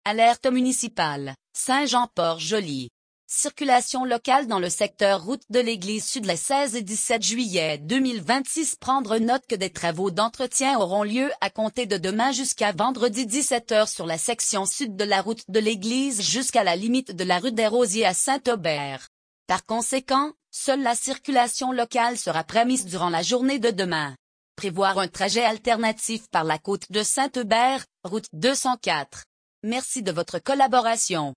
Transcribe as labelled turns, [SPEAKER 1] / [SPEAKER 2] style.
[SPEAKER 1] Alerte municipale, Saint-Jean-Port-Joli. Circulation locale dans le secteur route de l'église sud les 16 et 17 juillet 2026. Prendre note que des travaux d'entretien auront lieu à compter de demain jusqu'à vendredi 17h sur la section sud de la route de l'église jusqu'à la limite de la rue des Rosiers à Saint-Aubert. Par conséquent, seule la circulation locale sera permise durant la journée de demain. Prévoir un trajet alternatif par la côte de Saint-Aubert, route 204. Merci de votre collaboration.